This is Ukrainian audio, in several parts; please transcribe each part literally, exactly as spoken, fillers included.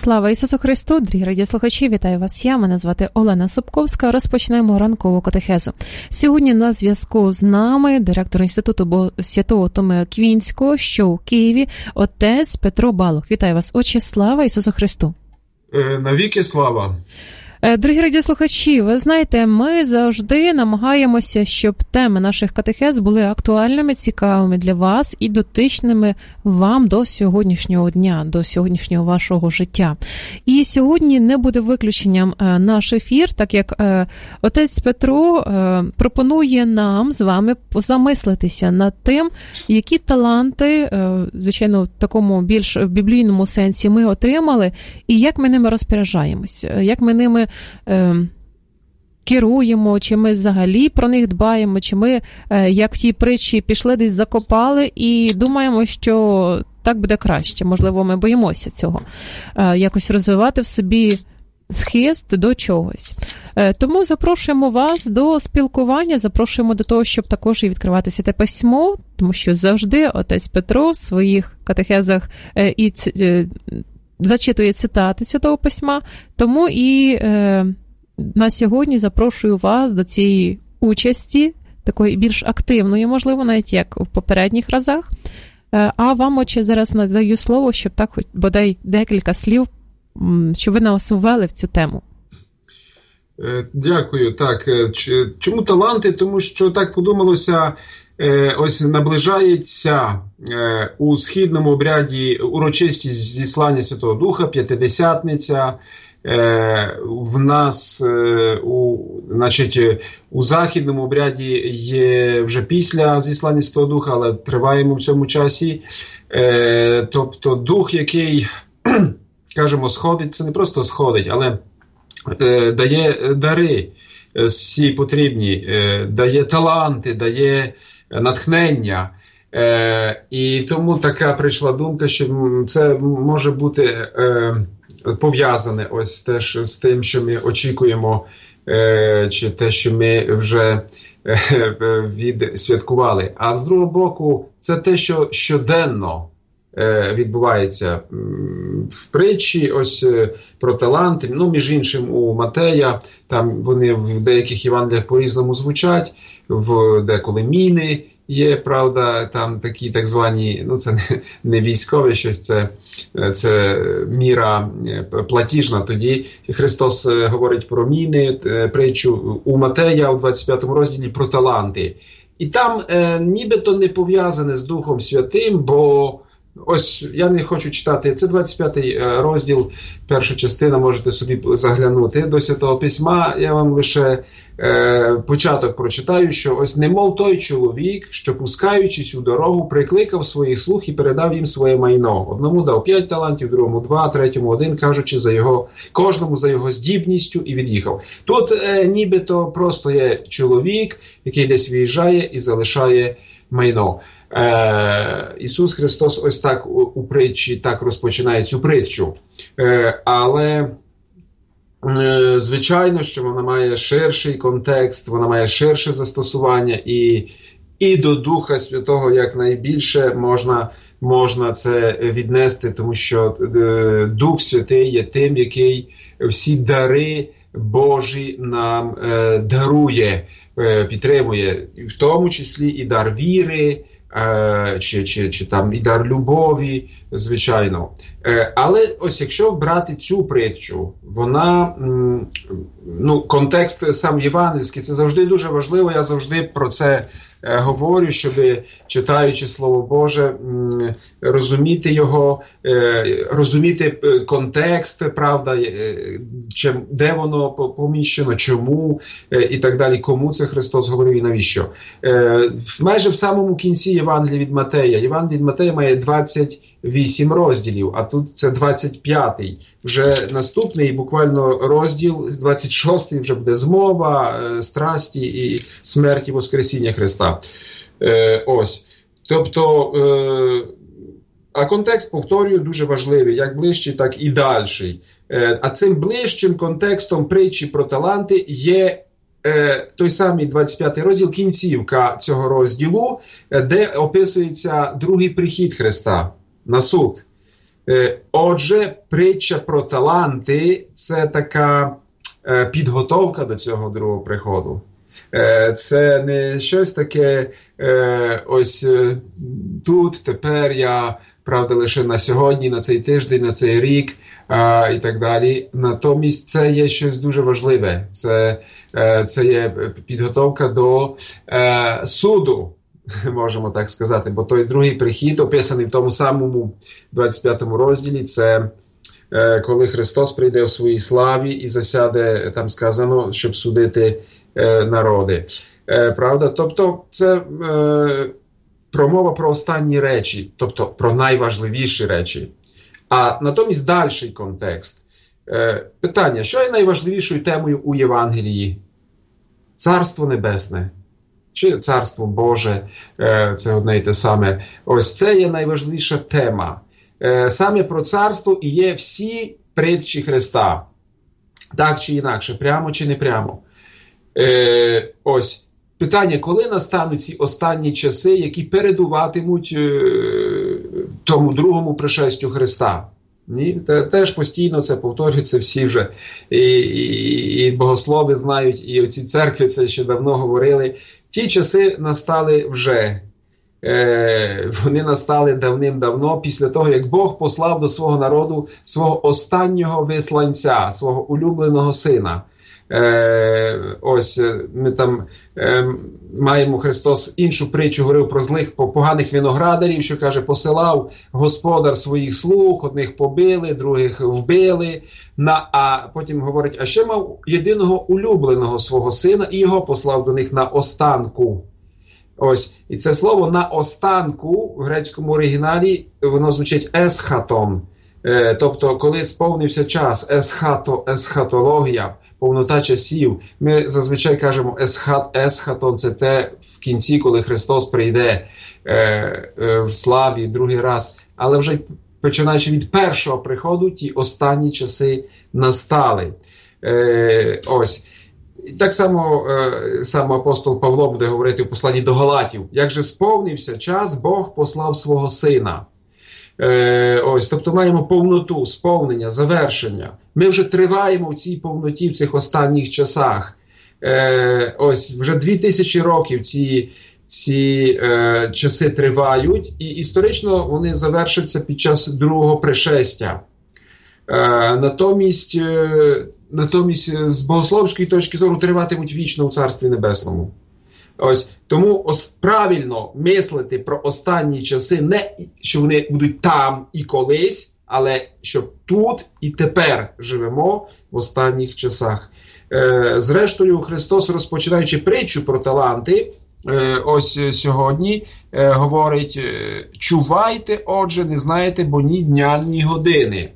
Слава Ісусу Христу! Дорогі радіослухачі, вітаю вас я, мене звати Олена Собковська. Розпочнемо ранкову катехезу. Сьогодні на зв'язку з нами директор Інституту Святого Томея Квінського, що у Києві, отець Петро Балух. Вітаю вас, Отче, слава Ісусу Христу! Навіки слава! Дорогі радіослухачі, ви знаєте, ми завжди намагаємося, щоб теми наших катехез були актуальними, цікавими для вас і дотичними вам до сьогоднішнього дня, до сьогоднішнього вашого життя. І сьогодні не буде виключенням наш ефір, так як отець Петро пропонує нам з вами замислитися над тим, які таланти, звичайно, в такому більш біблійному сенсі ми отримали, і як ми ними розпоряджаємось, як ми ними Е, керуємо, чи ми взагалі про них дбаємо, чи ми, е, як в тій притчі, пішли десь закопали і думаємо, що так буде краще. Можливо, ми боїмося цього. Е, якось розвивати в собі схист до чогось. Е, тому запрошуємо вас до спілкування, запрошуємо до того, щоб також і відкривати Святе Письмо, тому що завжди отець Петро в своїх катехезах е, і е, зачитує цитати Святого Письма, тому і е, на сьогодні запрошую вас до цієї участі, такої більш активної, можливо, навіть як в попередніх разах. Е, а вам, Отче, зараз надаю слово, щоб так, хоч бодай декілька слів, щоб ви нас ввели в цю тему. Дякую. Так, чому таланти? Тому що так подумалося, ось наближається у східному обряді урочистість зіслання Святого Духа, П'ятидесятниця. В нас у, значить, у західному обряді є вже після зіслання Святого Духа, але триваємо в цьому часі. Тобто дух, який, кажемо, сходить, це не просто сходить, але дає дари всі потрібні, дає таланти, дає натхнення. Е, і тому така прийшла думка, що це може бути е, пов'язане ось теж з тим, що ми очікуємо, е, чи те, що ми вже е, відсвяткували. А з другого боку, це те, що щоденно е, відбувається в притчі, ось е, про таланти. Ну, між іншим, у Матея, там вони в деяких Євангеліях по-різному звучать, в деколи міни є, правда, там такі так звані, ну це не, не військове щось, це, це міра платіжна. Тоді Христос говорить про міни, притчу у Матея у двадцять п'ятому розділі про таланти. І там е, нібито не пов'язане з Духом Святим, бо ось я не хочу читати, це двадцять п'ятий розділ, перша частина, можете собі заглянути до Святого Письма. Я вам лише е, початок прочитаю, що ось немов той чоловік, що пускаючись у дорогу, прикликав своїх слуг і передав їм своє майно. Одному дав п'ять талантів, другому два, третьому один, кажучи за його, кожному за його здібністю, і від'їхав. Тут е, нібито просто є чоловік, який десь виїжджає і залишає майно. Е, Ісус Христос ось так у, у притчі так розпочинає цю притчу. Е, але е, звичайно, що вона має ширший контекст, вона має ширше застосування, і, і до Духа Святого якнайбільше можна, можна це віднести, тому що е, Дух Святий є тим, який всі дари Божі нам е, дарує, е, підтримує, в тому числі і дар віри, Е, чи, чи, чи там і дар любові, звичайно. Е, але ось якщо брати цю притчу, вона, м, ну, контекст сам євангельський, це завжди дуже важливо, я завжди про це е, говорю, щоб, читаючи Слово Боже, м, розуміти його, е, розуміти контекст, правда, е, чи, де воно поміщено, чому, е, і так далі, кому це Христос говорив і навіщо. Е, майже в самому кінці Євангелія від Матея. Євангелія від Матея має двадцять вісім розділів, а тут це двадцять п'ятий. Вже наступний буквально розділ, двадцять шостий, вже буде змова, страсті і смерті Воскресіння Христа. Е, ось. Тобто, е, а контекст, повторюю, дуже важливий, як ближчий, так і дальший. Е, а цим ближчим контекстом притчі про таланти є Е, той самий двадцять п'ятий розділ, кінцівка цього розділу, де описується другий прихід Христа на суд. Отже, притча про таланти – це така підготовка до цього другого приходу. Це не щось таке, ось тут, тепер я, правда, лише на сьогодні, на цей тиждень, на цей рік і так далі. Натомість це є щось дуже важливе. Це, це є підготовка до суду, можемо так сказати. Бо той другий прихід, описаний в тому самому двадцять п'ятому розділі, це коли Христос прийде в своїй славі і засяде, там сказано, щоб судити народи. Правда? Тобто це промова про останні речі, тобто про найважливіші речі. А натомість дальший контекст. Питання, що є найважливішою темою у Євангелії? Царство Небесне. Чи Царство Боже, це одне і те саме. Ось це є найважливіша тема. Саме про царство і є всі притчі Христа. Так чи інакше, прямо чи не прямо. Е, ось, питання, коли настануть ці останні часи, які передуватимуть е, тому другому пришестю Христа? Ні? Теж постійно це повторюється, всі вже і, і, і богослови знають, і оці церкви це ще давно говорили. Ті часи настали вже. Е, вони настали давним-давно, після того, як Бог послав до свого народу свого останнього висланця, свого улюбленого сина. Е, ось ми там е, маємо, Христос іншу притчу говорив про злих, поганих виноградарів, що каже, посилав господар своїх слуг, одних побили, других вбили, на, а потім говорить, а ще мав єдиного улюбленого свого сина і його послав до них на останку. Ось, і це слово «на останку» в грецькому оригіналі, воно звучить «есхатон». Е, тобто, коли сповнився час, есхато, есхатологія, повнота часів. Ми зазвичай кажемо есхат, есхатон – це те в кінці, коли Христос прийде е, е, в славі другий раз. Але вже починаючи від першого приходу, ті останні часи настали. Е, ось. І так само е, сам апостол Павло буде говорити в посланні до Галатів. Як же сповнився час, Бог послав свого сина. Е, ось, тобто маємо повноту, сповнення, завершення. Ми вже триваємо в цій повноті в цих останніх часах. Е, ось, вже дві тисячі років ці, ці е, часи тривають, і історично вони завершаться під час другого пришестя. Е, натомість, е, натомість з богословської точки зору триватимуть вічно у Царстві Небесному. Ось, тому ос, правильно мислити про останні часи, не що вони будуть там і колись, але що тут і тепер живемо в останніх часах. Е, зрештою, Христос, розпочинаючи притчу про таланти, е, ось сьогодні е, говорить, чувайте, отже, не знаєте, бо ні дня, ні години.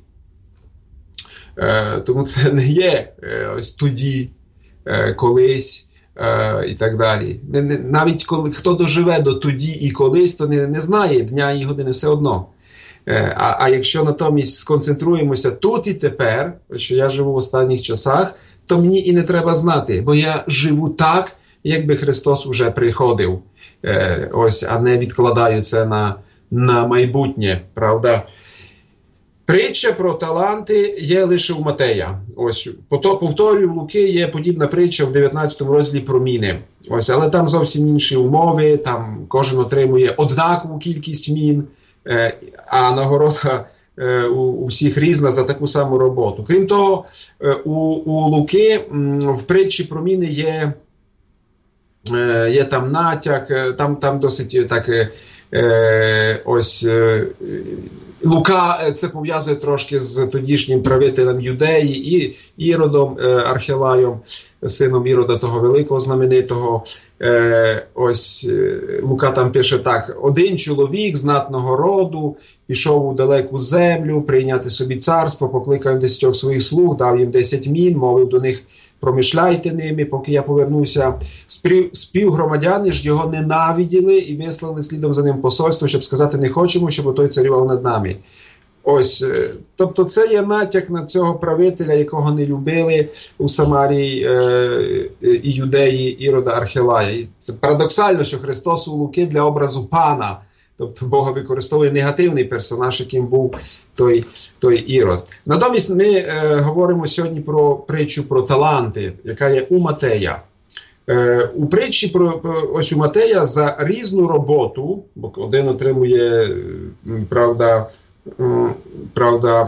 Е, тому це не є е, ось тоді, е, колись, е, і так далі. Не, не, навіть коли хто доживе до тоді і колись, то не, не знає дня і години все одно. Е, а, а якщо натомість сконцентруємося тут і тепер, що я живу в останніх часах, то мені і не треба знати, бо я живу так, якби Христос уже приходив. Е, ось, а не відкладаю це на, на майбутнє, правда? Притча про таланти є лише у Матея. Ось, повторюю, в Луки є подібна притча в дев'ятнадцятому розділі про міни. Ось, але там зовсім інші умови, там кожен отримує однакову кількість мін, е, а нагорода е, у, у всіх різна за таку саму роботу. Крім того, е, у, у Луки м, в притчі про міни є, е, є там натяк, е, там, там досить так... Е, ось е, Лука це пов'язує трошки з тодішнім правителем Юдеї і Іродом е, Архелаєм, сином Ірода того великого знаменитого. Е, ось е, Лука там пише так: один чоловік знатного роду пішов у далеку землю прийняти собі царство, покликав десятьох своїх слуг, дав їм десять мін, мовив до них: промишляйте ними, поки я повернуся. Співгромадяни ж його ненавиділи і вислали слідом за ним посольство, щоб сказати: не хочемо, щоб той царював над нами. Ось, тобто це є натяк на цього правителя, якого не любили у Самарії е, і Юдеї Ірода Архелая. І це парадоксально, що Христос у Луки для образу пана Тобто Бог використовує негативний персонаж, яким був той, той Ірод. Натомість ми е, говоримо сьогодні про притчу про таланти, яка є у Матея. Е, у притчі про, ось у Матея за різну роботу, бо один отримує, правда, правда,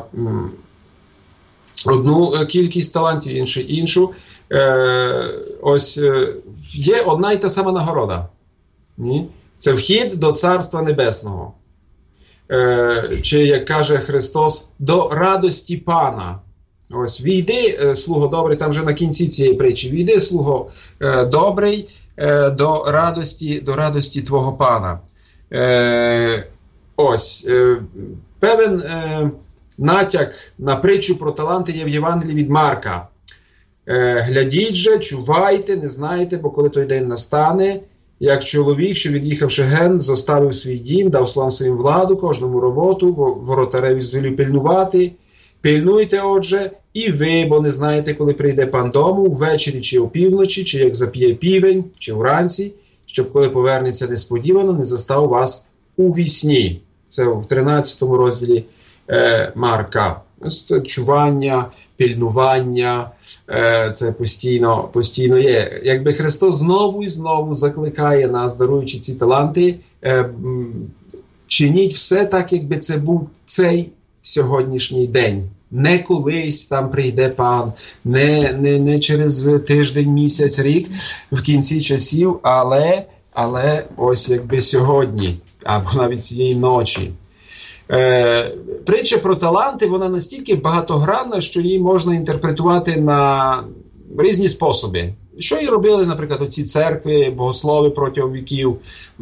одну кількість талантів, інший іншу. Е, ось е, є одна й та сама нагорода. Ні? Це вхід до Царства Небесного. Е, чи, як каже Христос, до радості Пана. Ось, війди, е, слуго добрий, там вже на кінці цієї притчі, війди, слуго е, добрий, е, до радості, до радості твого Пана. Е, ось, е, певен е, натяк на притчу про таланти є в Євангелії від Марка. Е, глядіть же, чувайте, не знаєте, бо коли той день настане, як чоловік, що від'їхавши ген, зоставив свій дім, дав слугам своїм владу, кожному роботу, воротареві звелів пильнувати. Пильнуйте, отже, і ви, бо не знаєте, коли прийде пан дому, ввечері чи опівночі, чи як зап'є півень, чи вранці, щоб коли повернеться несподівано, не застав вас у вісні. Це в тринадцятому розділі е, Марка. Ось це чування, пильнування, е, це постійно, постійно є. Якби Христос знову і знову закликає нас, даруючи ці таланти, е, чиніть все так, якби це був цей сьогоднішній день. Не колись там прийде пан, не, не, не через тиждень, місяць, рік, в кінці часів, але, але ось якби сьогодні, або навіть цієї ночі. Е, притча про таланти, вона настільки багатогранна, що її можна інтерпретувати на різні способи. Що і робили, наприклад, оці церкви, богослови протягом віків.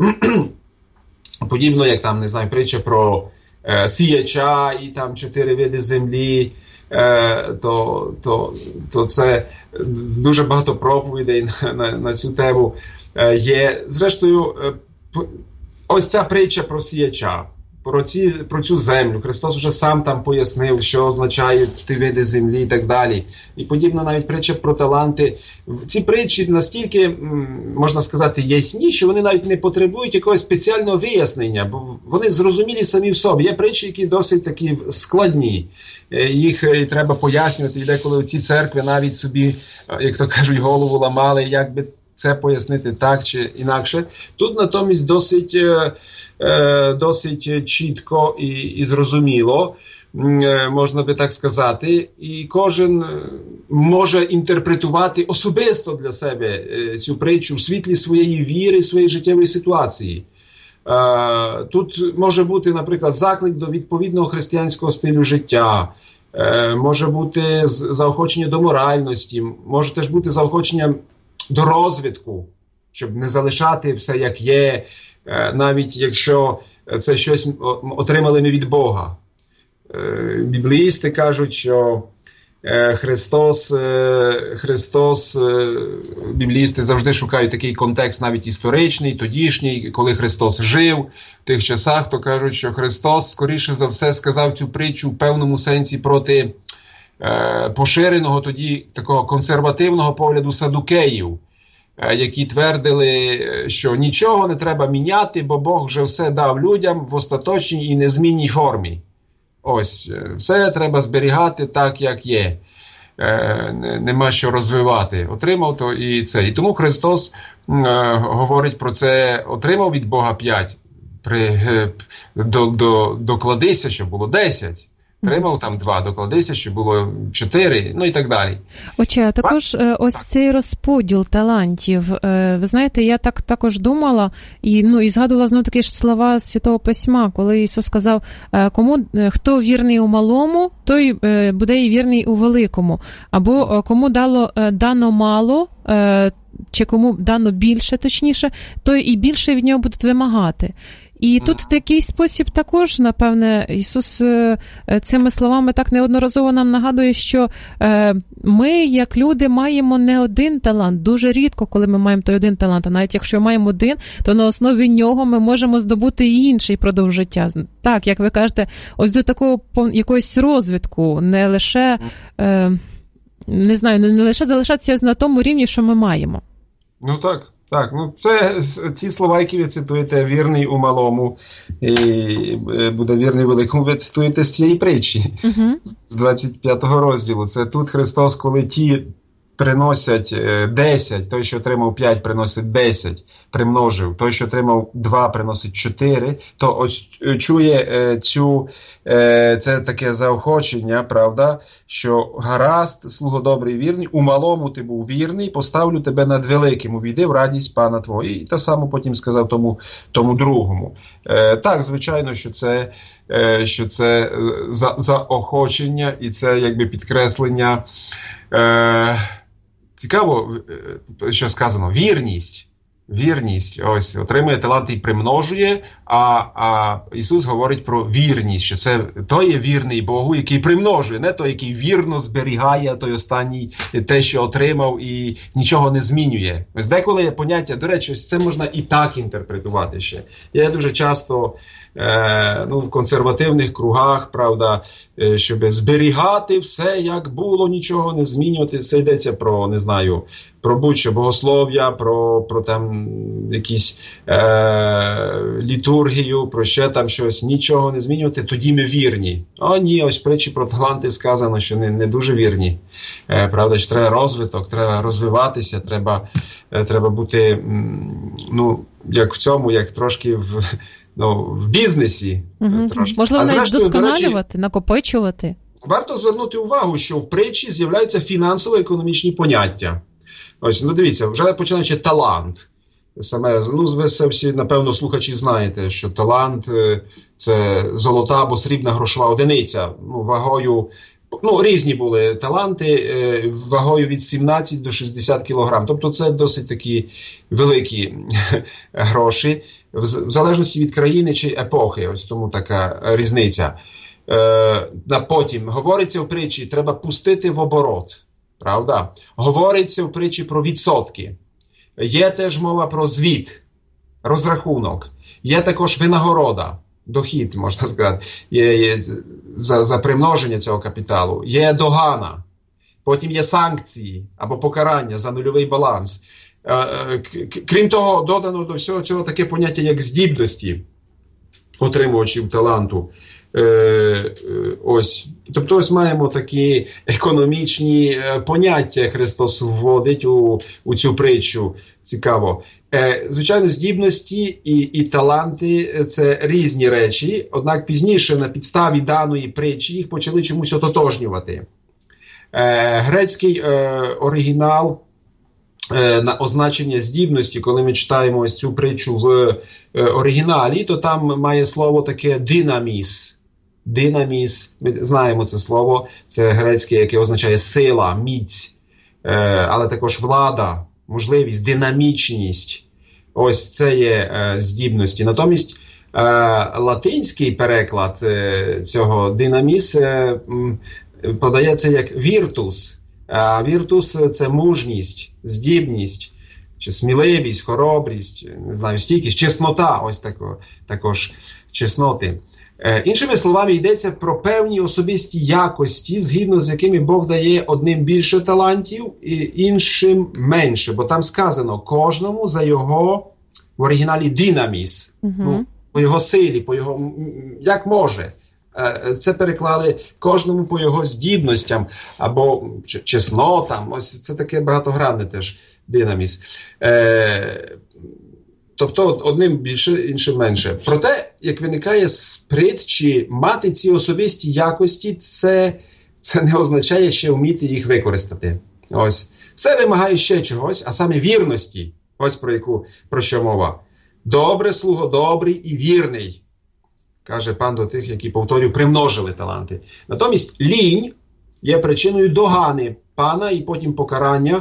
Подібно, як там, не знаю, притча про е, сіяча і там чотири види землі, е, то, то, то це дуже багато проповідей на, на, на цю тему е, є. Зрештою, е, ось ця притча про сіяча. Про, ці, про цю землю. Христос вже сам там пояснив, що означають ті види землі і так далі. І подібно навіть притча про таланти. Ці притчі настільки, можна сказати, ясні, що вони навіть не потребують якогось спеціального вияснення, бо вони зрозумілі самі в собі. Є притчі, які досить такі складні. Їх і треба пояснювати. І деколи ці церкви навіть собі, як то кажуть, голову ламали, як би це пояснити так чи інакше. Тут натомість досить, е, досить чітко і, і зрозуміло, е, можна би так сказати, і кожен може інтерпретувати особисто для себе е, цю притчу в світлі своєї віри, своєї життєвої ситуації. Е, тут може бути, наприклад, заклик до відповідного християнського стилю життя, е, може бути заохочення до моральності, може теж бути заохочення до розвитку, щоб не залишати все як є, навіть якщо це щось отримали ми від Бога. Біблеїсти кажуть, що Христос, Христос, біблеїсти завжди шукають такий контекст навіть історичний, тодішній, коли Христос жив в тих часах, то кажуть, що Христос, скоріше за все, сказав цю притчу в певному сенсі проти поширеного тоді такого консервативного погляду садукеїв, які твердили, що нічого не треба міняти, бо Бог вже все дав людям в остаточній і незмінній формі. Ось, все треба зберігати так, як є. Нема що розвивати. Отримав то і це. І тому Христос говорить про це, отримав від Бога п'ять, при, до, до, докладися, щоб було десять. Тримав там два, докладися, що було чотири, ну і так далі. Отче, а також а? ось так. Цей розподіл талантів. Ви знаєте, я так також думала і, ну, і згадувала знову такі ж слова Святого Письма, коли Ісус сказав, кому, хто вірний у малому, той буде і вірний у великому. Або кому дало, дано мало, чи кому дано більше, точніше, той і більше від нього будуть вимагати. І тут в такий спосіб також, напевне, Ісус цими словами так неодноразово нам нагадує, що ми, як люди, маємо не один талант. Дуже рідко, коли ми маємо той один талант. А навіть якщо маємо один, то на основі нього ми можемо здобути і інший продовж життя. Так, як ви кажете, ось до такого якогось розвитку, не лише, не знаю, не лише залишатися на тому рівні, що ми маємо. Ну так. Так, ну це ці слова, які ви цитуєте, вірний у малому і буде вірний у великому, ви цитуєте з цієї притчі, uh-huh. з двадцять п'ятого розділу. Це тут Христос, коли ті приносять десять, той, що отримав п'ять, приносить десять, примножив, той, що отримав два, приносить чотири, то ось чує цю, це таке заохочення, правда, що гаразд, слуго добрий і вірний, у малому ти був вірний, поставлю тебе над великим, увійди в радість Пана твого. І те саме потім сказав тому, тому другому. Так, звичайно, що це, що це за, заохочення і це якби підкреслення. Цікаво, що сказано, вірність, вірність, ось, отримує таланти і примножує, а, а Ісус говорить про вірність, що це той є вірний Богу, який примножує, не той, який вірно зберігає той останній, те, що отримав і нічого не змінює. Ось деколи є поняття, до речі, це можна і так інтерпретувати ще. Я дуже часто Е, ну, в консервативних кругах, правда, е, щоб зберігати все, як було, нічого не змінювати. Це йдеться про, не знаю, про будь-що богослов'я, про, про там якісь е, літургію, про ще там щось, нічого не змінювати, тоді ми вірні. О, ні, ось в притчі про таланти сказано, що не, не дуже вірні. Е, правда, що треба розвиток, треба розвиватися, треба, е, треба бути, ну, як в цьому, як трошки в Ну, в бізнесі. Угу. Можливо, навіть вдосконалювати, накопичувати. Варто звернути увагу, що в притчі з'являються фінансово-економічні поняття. Ось, ну дивіться, вже починаючи талант. Саме, ну, ви всі, напевно, слухачі знаєте, що талант – це золота або срібна грошова одиниця. Ну, вагою, ну, різні були таланти, вагою від сімнадцять до шістдесят кілограм. Тобто це досить такі великі гроші. В залежності від країни чи епохи, ось тому така різниця. Е, а потім, говориться в притчі, треба пустити в оборот, правда? Говориться в притчі про відсотки. Є теж мова про звіт, розрахунок. Є також винагорода, дохід, можна сказати, є, є, за, за примноження цього капіталу. Є догана, потім є санкції або покарання за нульовий баланс. Крім того, додано до всього цього таке поняття, як здібності отримувачів таланту. Е, е, ось. Тобто ось маємо такі економічні поняття, Христос вводить у, у цю притчу. Цікаво. Е, звичайно, здібності і, і таланти – це різні речі, однак пізніше на підставі даної притчі їх почали чомусь ототожнювати. Е, грецький е, оригінал на означення здібності, коли ми читаємо ось цю притчу в е, оригіналі, то там має слово таке динаміс. Динаміс, ми знаємо це слово, це грецьке, яке означає сила, міць, е, але також влада, можливість, динамічність. Ось це є е, здібності. Натомість е, латинський переклад е, цього динаміс е, м, подається як віртус. А віртус – це мужність, здібність, чи сміливість, хоробрість, не знаю, стійкість, чеснота, ось тако, також чесноти. Е, іншими словами, йдеться про певні особисті якості, згідно з якими Бог дає одним більше талантів, і іншим менше. Бо там сказано, кожному за його, в оригіналі, динаміс, угу. ну, по його силі, по його, як може. Це переклали кожному по його здібностям або чеснотам. Ось це таке багатогранне теж динаміс. Е, тобто одним більше, іншим менше. Проте, як виникає з притчі, мати ці особисті якості, це, це не означає ще вміти їх використати. Ось. Це вимагає ще чогось, а саме вірності. Ось про яку, про що мова. Добре, слуго, добрий і вірний. Каже пан до тих, які, повторюю, примножили таланти. Натомість лінь є причиною догани пана і потім покарання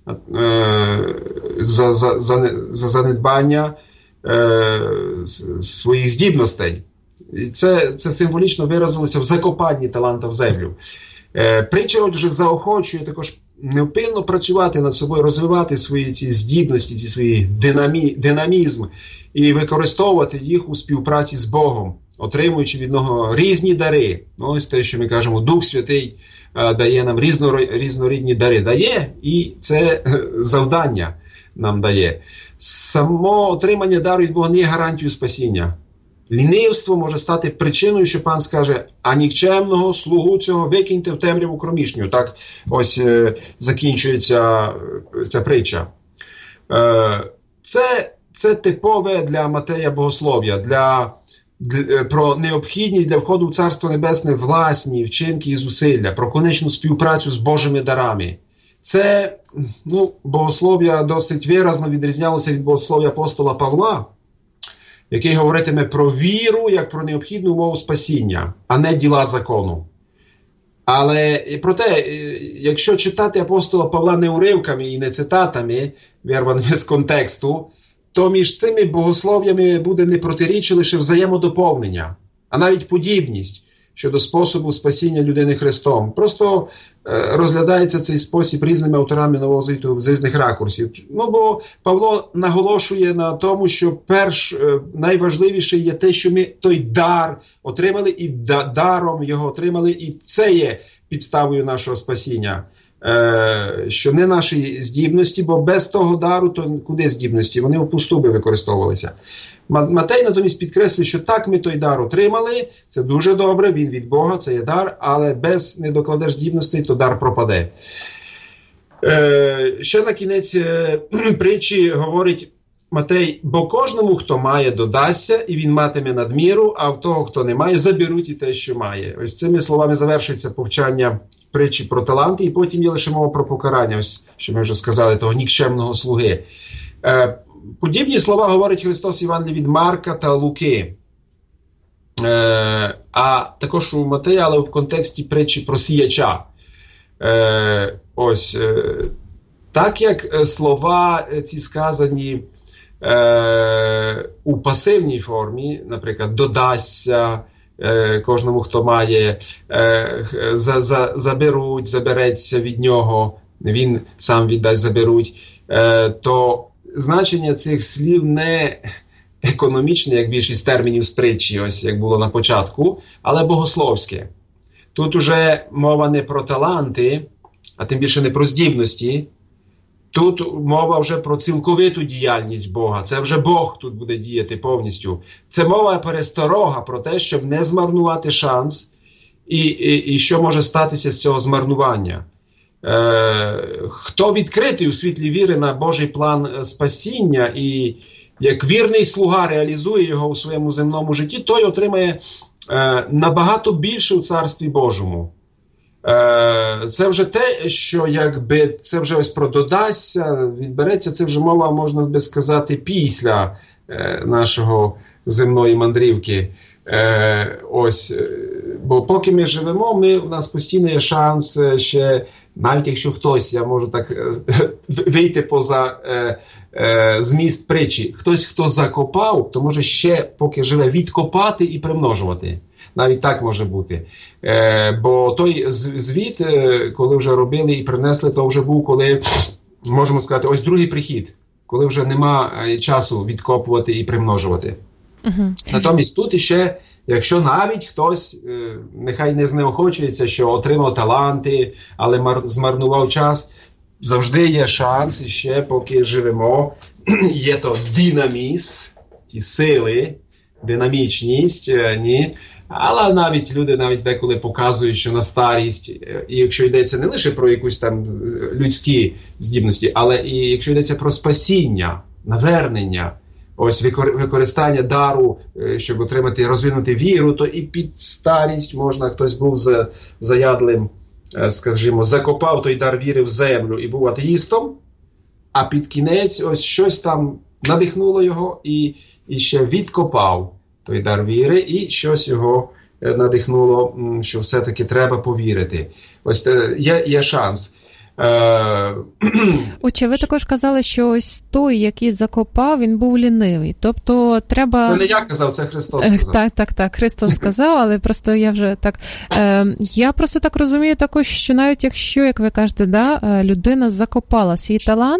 е, за, за, за, за занедбання е, своїх здібностей. І це, це символічно виразилося в закопанні таланта в землю. Е, притча, отже, заохочує також невпинно працювати над собою, розвивати свої ці здібності, ці свої динамі, динамізм і використовувати їх у співпраці з Богом, отримуючи від нього різні дари. Ось те, що ми кажемо, Дух Святий а, дає нам різно, різнорідні дари. Дає, і це завдання. нам дає. Само отримання дару від Бога не є гарантією спасіння. Лінивство може стати причиною, що пан скаже, а нікчемного слугу цього викиньте в темряву кромішню. Так ось е, закінчується ця притча. Е, це, це типове для Матея богослов'я, для, для, про необхідність для входу в Царство Небесне власні вчинки і зусилля, про конечну співпрацю з Божими дарами. Це ну, богослов'я досить виразно відрізнялося від богослов'я апостола Павла, який говоритиме про віру як про необхідну умову спасіння, а не діла закону. Але проте, якщо читати апостола Павла не уривками і не цитатами, вирваними з контексту, то між цими богослов'ями буде не протиріччя, лише взаємодоповнення, а навіть подібність щодо способу спасіння людини Христом. Просто е, розглядається цей спосіб різними авторами Нового Завіту з різних ракурсів. Ну, бо Павло наголошує на тому, що перш е, найважливіше є те, що ми той дар отримали і да, даром його отримали, і це є підставою нашого спасіння. Е, що не наші здібності, бо без того дару, то куди здібності? Вони впусту би використовувалися. Матей натомість підкреслює, що так ми той дар отримали, це дуже добре, він від Бога, це є дар, але без не докладеш здібностей, то дар пропаде. Е, ще на кінець е, притчі говорить Матей, бо кожному, хто має, додасться, і він матиме надміру, а в того, хто не має, заберуть і те, що має. Ось цими словами завершується повчання притчі про таланти, і потім є лише мова про покарання, ось, що ми вже сказали, того нікчемного слуги. Е, подібні слова говорить Христос Євангелії від Марка та Луки, е, а також у Матея, але в контексті притчі про сіяча. Е, ось, е, так як слова ці сказані Е, у пасивній формі, наприклад, додасться е, кожному, хто має, е, за, за, заберуть, забереться від нього, він сам віддасть, заберуть, е, то значення цих слів не економічне, як більшість термінів з притчі, ось як було на початку, але богословське. Тут уже мова не про таланти, а тим більше не про здібності. Тут мова вже про цілковиту діяльність Бога. Це вже Бог тут буде діяти повністю. Це мова пересторога про те, щоб не змарнувати шанс і, і, і що може статися з цього змарнування. Е, хто відкритий у світлі віри на Божий план спасіння і як вірний слуга реалізує його у своєму земному житті, той отримає е, набагато більше у Царстві Божому. Це вже те, що якби це вже ось прододасться, відбереться, це вже мова, можна би сказати, після е, нашого земної мандрівки. Е, ось, бо поки ми живемо, ми, у нас постійно є шанс ще, навіть якщо хтось, я можу так вийти поза е, е, зміст притчі, хтось, хто закопав, то може ще, поки живе, відкопати і примножувати. Навіть так може бути. Е, бо той звіт, коли вже робили і принесли, то вже був, коли, можемо сказати, ось другий прихід, коли вже нема часу відкопувати і примножувати. Uh-huh. Натомість тут іще, якщо навіть хтось, е, нехай не знеохочується, що отримав таланти, але мар- змарнував час, завжди є шанс, іще, поки живемо, є то динаміс, ті сили, динамічність, е, ні. Але навіть люди навіть деколи показують, що на старість, і якщо йдеться не лише про якусь там людські здібності, але і якщо йдеться про спасіння, навернення, ось використання дару, щоб отримати, розвинути віру, то і під старість можна, хтось був з заядлим, скажімо, закопав той дар віри в землю і був атеїстом, а під кінець ось щось там надихнуло його і, і ще відкопав той дар віри, і щось його надихнуло, що все-таки треба повірити. Ось є, є шанс. Е... Отже, ви також казали, що ось той, який закопав, він був лінивий. Тобто треба... Це не я казав, це Христос сказав. Так, так, так, Христос сказав, але просто я вже так... Е, я просто так розумію також, що навіть якщо, як ви кажете, да, людина закопала свій талант,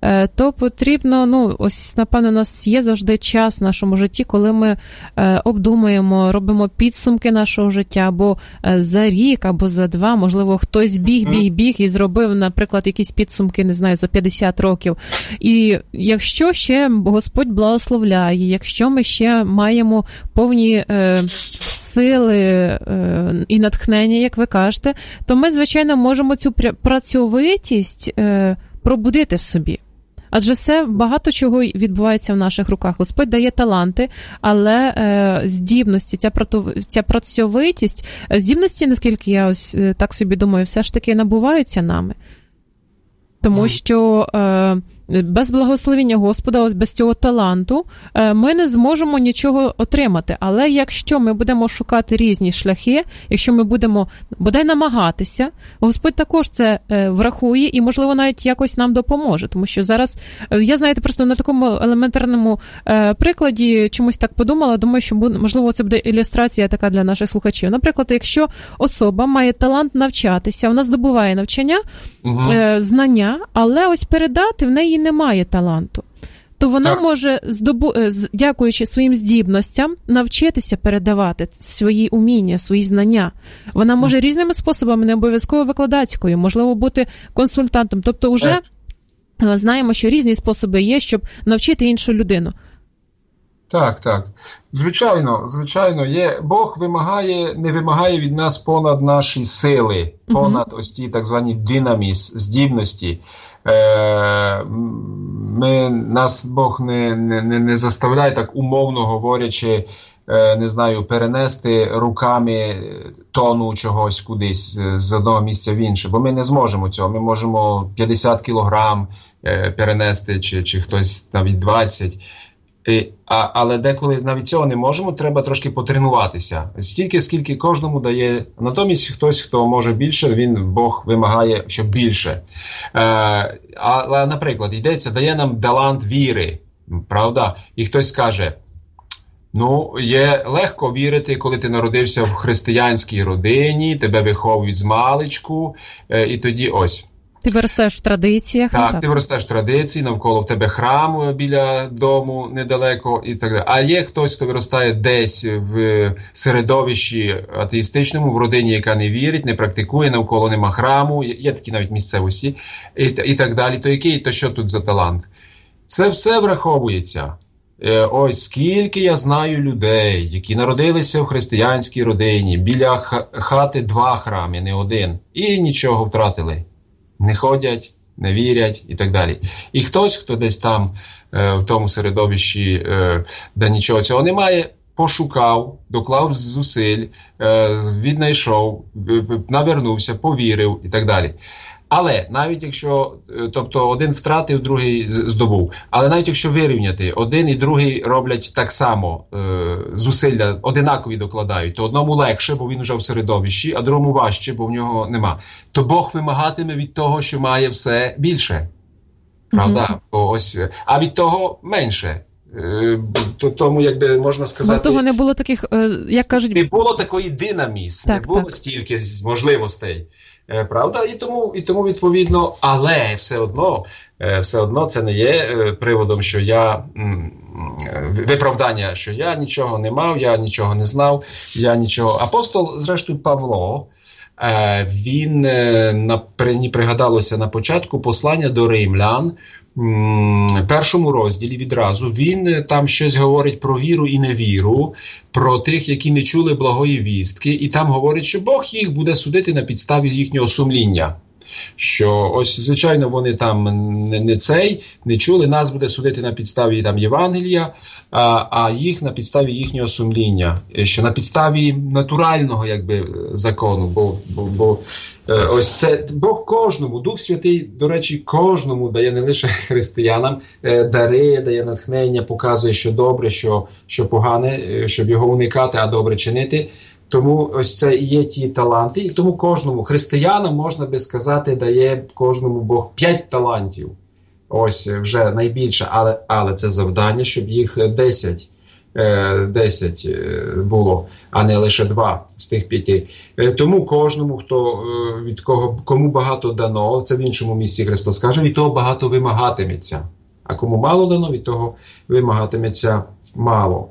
то потрібно, ну, ось, напевно, у нас є завжди час в нашому житті, коли ми обдумуємо, робимо підсумки нашого життя, або за рік, або за два, можливо, хтось біг, біг, біг і зробив, наприклад, якісь підсумки, не знаю, за п'ятдесят років. І якщо ще Господь благословляє, якщо ми ще маємо повні е, сили е, і натхнення, як ви кажете, то ми, звичайно, можемо цю працьовитість е, пробудити в собі. Адже все, багато чого відбувається в наших руках. Господь дає таланти, але е, здібності, ця, ця працьовитість, здібності, наскільки я ось так собі думаю, все ж таки набуваються нами. Тому що е, без благословення Господа, без цього таланту, е, ми не зможемо нічого отримати. Але якщо ми будемо шукати різні шляхи, якщо ми будемо бодай намагатися, Господь також це е, врахує і, можливо, навіть якось нам допоможе. Тому що зараз, е, я, знаєте, просто на такому елементарному е, прикладі чомусь так подумала, думаю, що, можливо, це буде ілюстрація така для наших слухачів. Наприклад, якщо особа має талант навчатися, вона здобуває навчання, угу. е, знання, але ось передати в неї немає таланту. То вона так. може, здобу... дякуючи своїм здібностям, навчитися передавати свої уміння, свої знання. Вона може так. різними способами, не обов'язково викладацькою, можливо, бути консультантом. Тобто вже так. знаємо, що різні способи є, щоб навчити іншу людину. Так, так. Звичайно, звичайно, є. Бог вимагає, не вимагає від нас понад наші сили, понад uh-huh. ось ті так звані динаміс, здібності. Е, ми, нас Бог не, не, не заставляє, так умовно говорячи, е, не знаю, перенести руками тонну чогось кудись з одного місця в інше, бо ми не зможемо цього. Ми можемо п'ятдесят кілограм е, перенести, чи, чи хтось навіть двадцять. І, а, але деколи навіть цього не можемо, треба трошки потренуватися. Стільки, скільки кожному дає. Натомість хтось, хто може більше, він, Бог вимагає, щоб більше. Е, але, наприклад, йдеться, дає нам талант віри, правда? І хтось скаже, ну, є легко вірити, коли ти народився в християнській родині, тебе виховують з маличку, е, і тоді ось. Ти виростаєш в традиціях. Так, так, ти виростаєш в традиції, навколо в тебе храм біля дому недалеко і так далі. А є хтось, хто виростає десь в середовищі атеїстичному, в родині, яка не вірить, не практикує, навколо нема храму, є такі навіть місцевості і, і так далі. То який, то що тут за талант? Це все враховується. Ось скільки я знаю людей, які народилися в християнській родині, біля хати два храми, не один, і нічого втратили. Не ходять, не вірять і так далі. І хтось, хто десь там е, в тому середовищі, е, де нічого цього немає, пошукав, доклав зусиль, е, віднайшов, навернувся, повірив і так далі. Але навіть якщо, тобто один втратив, другий здобув, але навіть якщо вирівняти, один і другий роблять так само е, зусилля, одинакові докладають, то одному легше, бо він вже в середовищі, а другому важче, бо в нього нема. То Бог вимагатиме від того, що має все більше. Правда? Mm-hmm. Ось, а від того менше. Е, то, тому, якби можна сказати... Бо того не було таких, е, як кажуть... Не було такої динаміс, так, не було так. стільки можливостей. Правда? І тому, і тому відповідно, але все одно, все одно це не є приводом, що я, виправдання, що я нічого не мав, я нічого не знав, я нічого. Апостол, зрештою, Павло, він, мені пригадалося на початку послання до римлян, першому розділі відразу, він там щось говорить про віру і невіру, про тих, які не чули благої вістки, і там говорить, що Бог їх буде судити на підставі їхнього сумління. Що ось, звичайно, вони там не, не цей, не чули, нас буде судити на підставі там Євангелія, а, а їх на підставі їхнього сумління, що на підставі натурального, якби, закону, бо, бо, бо ось це Бог кожному, Дух Святий, до речі, кожному дає, не лише християнам, дари, дає натхнення, показує, що добре, що, що погане, щоб його уникати, а добре чинити. Тому ось це і є ті таланти, і тому кожному християнам, можна би сказати, дає кожному Бог п'ять талантів. Ось вже найбільше, але, але це завдання, щоб їх десять десять було, а не лише два з тих п'яти. Тому кожному, хто від кого кому багато дано, це в іншому місці Христос каже, від того багато вимагатиметься. А кому мало дано, від того вимагатиметься мало.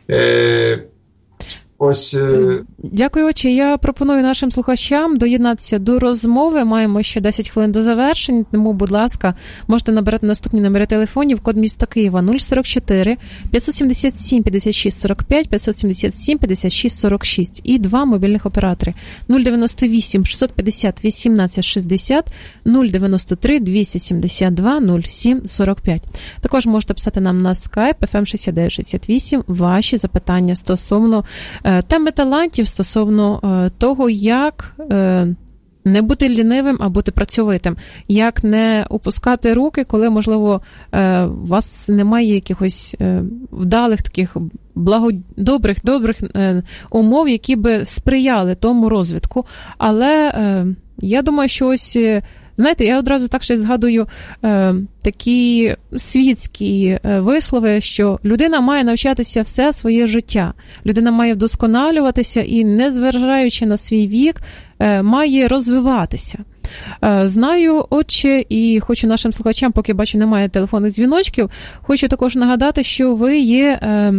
Е, ось... Е... Дякую, отче. Я пропоную нашим слухачам доєднатися до розмови. Маємо ще десять хвилин до завершення, тому, будь ласка, можете набирати наступні номери телефонів. Код міста Києва нуль сорок чотири п'ятсот сімдесят сім п'ятдесят шість сорок п'ять, п'ятсот сімдесят сім п'ятдесят шість сорок шість і два мобільних оператори нуль дев'яносто вісім шістсот п'ятдесят вісімнадцять шістдесят, нуль дев'яносто три двісті сімдесят два нуль сім сорок п'ять. Також можете писати нам на Skype еф ем шістдесят дев'ять шістдесят вісім ваші запитання стосовно е, теми талантів, стосовно е, того, як е, не бути лінивим, а бути працьовитим. Як не опускати руки, коли, можливо, е, у вас немає якихось е, вдалих таких благо... добрих, добрих е, умов, які би сприяли тому розвитку. Але е, я думаю, що ось... Знаєте, я одразу так ще згадую е, такі світські е, вислови, що людина має навчатися все своє життя. Людина має вдосконалюватися і, незважаючи на свій вік, е, має розвиватися. Е, знаю, отче, і хочу нашим слухачам, поки бачу, немає телефонних дзвіночків, хочу також нагадати, що ви є... Е,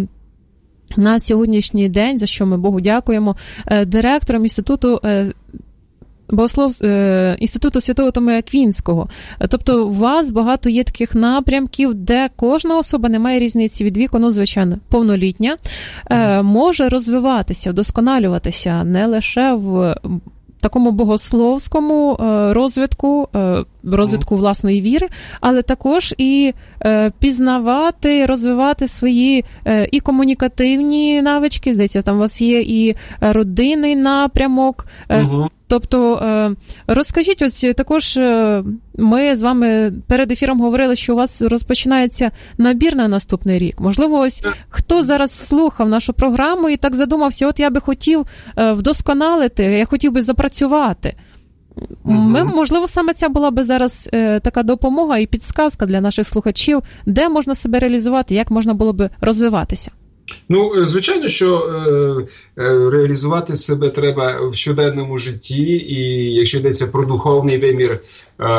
на сьогоднішній день, за що ми Богу дякуємо, е, директором інституту е, Богослов Інституту Святого Томея Аквінського. Тобто у вас багато є таких напрямків, де кожна особа, не має різниці від віку, ну, звичайно, повнолітня, може розвиватися, вдосконалюватися не лише в такому богословському розвитку, розвитку власної віри, але також і пізнавати, розвивати свої і комунікативні навички. Здається, там у вас є і родинний напрямок. Uh-huh. Тобто, розкажіть, ось також ми з вами перед ефіром говорили, що у вас розпочинається набір на наступний рік. Можливо, ось хто зараз слухав нашу програму і так задумався, от я би хотів вдосконалити, я хотів би запрацювати. Ми, можливо, саме ця була би зараз е, така допомога і підсказка для наших слухачів, де можна себе реалізувати, як можна було би розвиватися. Ну, звичайно, що е, е, реалізувати себе треба в щоденному житті, і якщо йдеться про духовний вимір, е,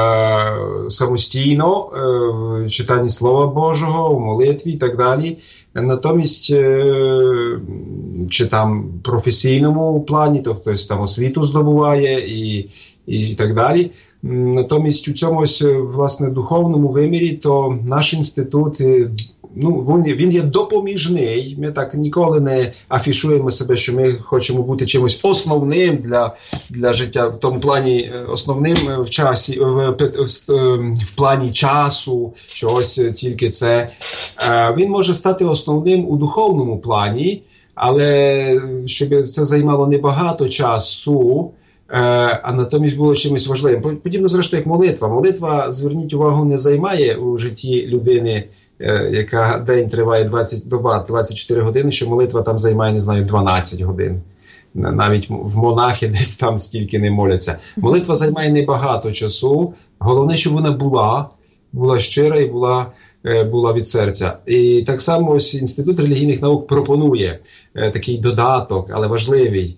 самостійно, е, в читанні Слова Божого, в молитві і так далі. Натомість, е, чи там в професійному плані, то хтось там освіту здобуває і, і так далі. Натомість у цьому, власне, духовному вимірі, то наш інститут, ну, він, він є допоміжний. Ми так ніколи не афішуємо себе, що ми хочемо бути чимось основним для, для життя, в тому плані основним в часі, в, в, в плані часу, що ось тільки це. Він може стати основним у духовному плані, але щоб це займало небагато часу, а натомість було чимось важливим. Подібно, зрештою, як молитва. Молитва, зверніть увагу, не займає у житті людини, яка день триває двадцять, доба, двадцять чотири години, що молитва там займає, не знаю, дванадцять годин. Навіть в монахи десь там стільки не моляться. Молитва займає небагато часу. Головне, щоб вона була, була щира і була, була від серця. І так само ось Інститут релігійних наук пропонує е, такий додаток, але важливий,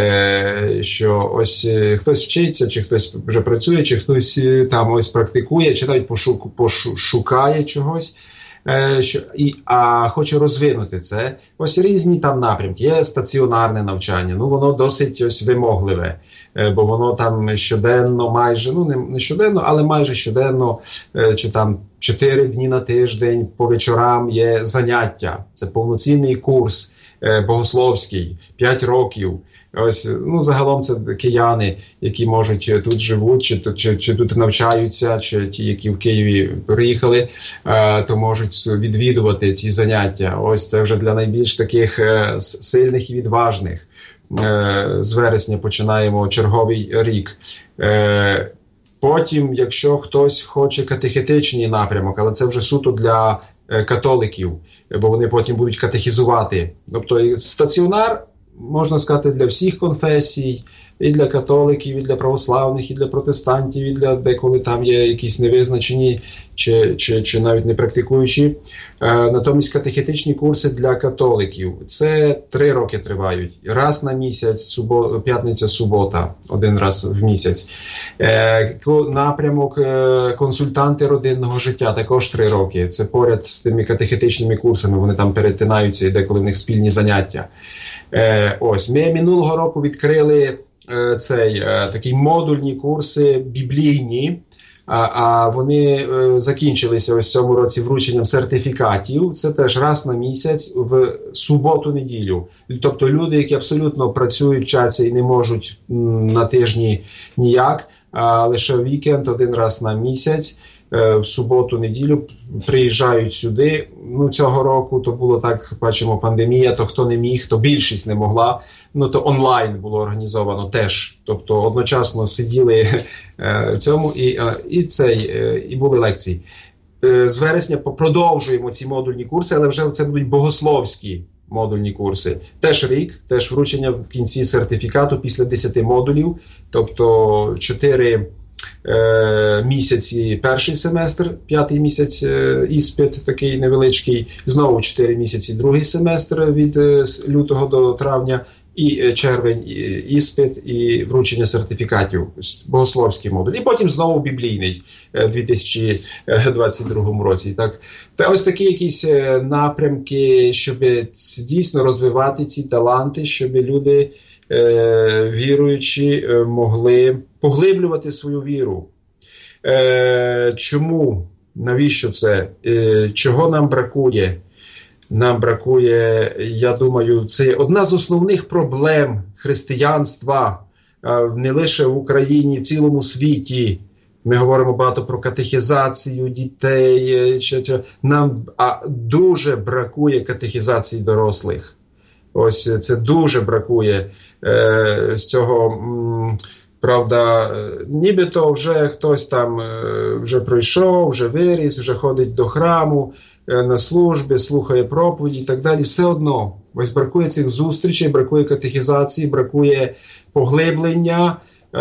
е, що ось хтось вчиться, чи хтось вже працює, чи хтось там ось практикує, чи навіть пошук, пошукає чогось, е, що, і, а хоче розвинути це. Ось різні там напрямки. Є стаціонарне навчання, ну воно досить ось вимогливе, е, бо воно там щоденно майже, ну не, не щоденно, але майже щоденно, е, чи там чотири дні на тиждень по вечорам є заняття. Це повноцінний курс е, богословський, п'ять років. Ось, ну, загалом це кияни, які можуть тут живуть, чи, чи, чи тут навчаються, чи ті, які в Києві приїхали, е, то можуть відвідувати ці заняття. Ось це вже для найбільш таких е, сильних і відважних. Е, з вересня починаємо черговий рік. Е, Потім, якщо хтось хоче катехетичний напрямок, але це вже суто для е, католиків, бо вони потім будуть катехізувати. Тобто стаціонар можна сказати, для всіх конфесій, і для католиків, і для православних, і для протестантів, і для деколи там є якісь невизначені чи, чи, чи навіть не практикуючі. Е, натомість катехетичні курси для католиків. Це три роки тривають. Раз на місяць, субо, п'ятниця-субота, один раз в місяць. Е, напрямок е, консультанти родинного життя також три роки. Це поряд з тими катехетичними курсами, вони там перетинаються і деколи в них спільні заняття. Е, ось, ми минулого року відкрили е, цей, е, такі модульні курси біблійні, а, а вони е, закінчилися ось в цьому році врученням сертифікатів. Це теж раз на місяць в суботу-неділю. Тобто люди, які абсолютно працюють, вчаться і не можуть м, на тижні ніяк, а лише вікенд один раз на місяць. В суботу-неділю приїжджають сюди. Ну, цього року то було так, бачимо, пандемія, то хто не міг, то більшість не могла. Ну, то онлайн було організовано теж. Тобто одночасно сиділи в цьому і, і, цей, і були лекції. З вересня продовжуємо ці модульні курси, але вже це будуть богословські модульні курси. Теж рік, теж вручення в кінці сертифікату після десяти модулів, тобто чотири місяці перший семестр, п'ятий місяць іспит такий невеличкий, знову чотири місяці другий семестр від лютого до травня, і червень іспит, і вручення сертифікатів, богословський модуль. І потім знову біблійний в дві тисячі двадцять другому році. Так? Та ось такі якісь напрямки, щоб дійсно розвивати ці таланти, щоб люди Е, віруючі е, могли поглиблювати свою віру. Е, чому? Навіщо це? Е, чого нам бракує? Нам бракує, я думаю, це одна з основних проблем християнства, е, не лише в Україні, в цілому світі. Ми говоримо багато про катехізацію дітей. Чи, чи, нам а, дуже бракує катехізації дорослих. Ось це дуже бракує е, з цього, м, правда, нібито вже хтось там е, вже пройшов, вже виріс, вже ходить до храму, е, на служби, слухає проповіді і так далі. Все одно, ось бракує цих зустрічей, бракує катехізації, бракує поглиблення, е,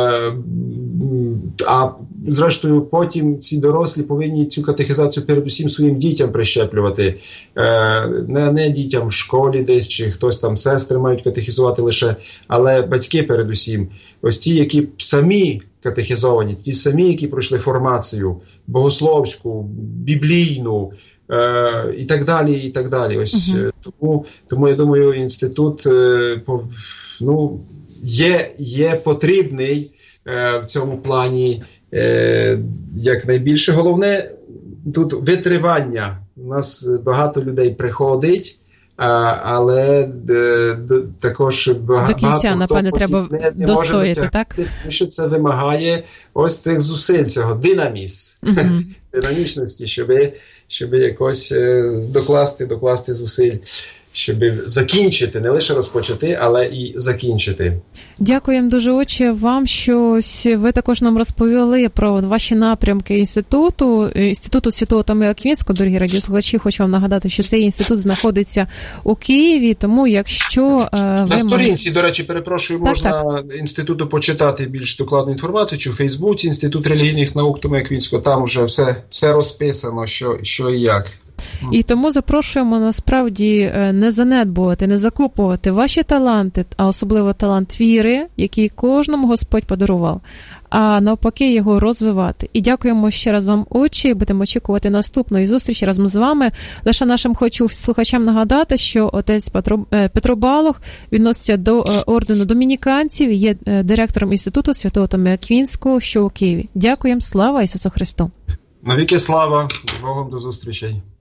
а зрештою потім ці дорослі повинні цю катехізацію передусім своїм дітям прищеплювати. Е, не, не дітям в школі десь, чи хтось там сестри мають катехізувати лише, але батьки передусім. Ось ті, які самі катехізовані, ті самі, які пройшли формацію богословську, біблійну, е, і так далі, і так далі. Ось, угу. тому, тому, я думаю, інститут е, ну, є, є потрібний е, в цьому плані Е, якнайбільше. Головне тут витривання. У нас багато людей приходить, а, але д, д, також багато, до кінця, напевне, треба не, не достояти, так? Тому що це вимагає ось цих зусиль, цього динаміс, mm-hmm. динамічності, щоб, щоб якось докласти, докласти зусиль, щоб закінчити, не лише розпочати, але і закінчити. Дякуємо дуже, отче, вам, що ви також нам розповіли про ваші напрямки інституту, інституту Святого Томея Аквінського. Дорогі радіослухачі, хочу вам нагадати, що цей інститут знаходиться у Києві, тому якщо ви... На сторінці, до речі, перепрошую, так, можна так. інституту почитати більш докладну інформацію, чи в Фейсбуці Інститут релігійних наук Томея Аквінського, там вже все, все розписано, що, що і як. І тому запрошуємо насправді не занедбувати, не закупувати ваші таланти, а особливо талант віри, який кожному Господь подарував, а навпаки його розвивати. І дякуємо ще раз вам, отче, будемо очікувати наступної зустрічі разом з вами. Лише нашим хочу слухачам нагадати, що отець Петро, Петро Балух відноситься до ордену домініканців і є директором Інституту Святого Томея Аквінського, що у Києві. Дякуємо, слава Ісусу Христу! Навіки слава, Богом до зустрічей!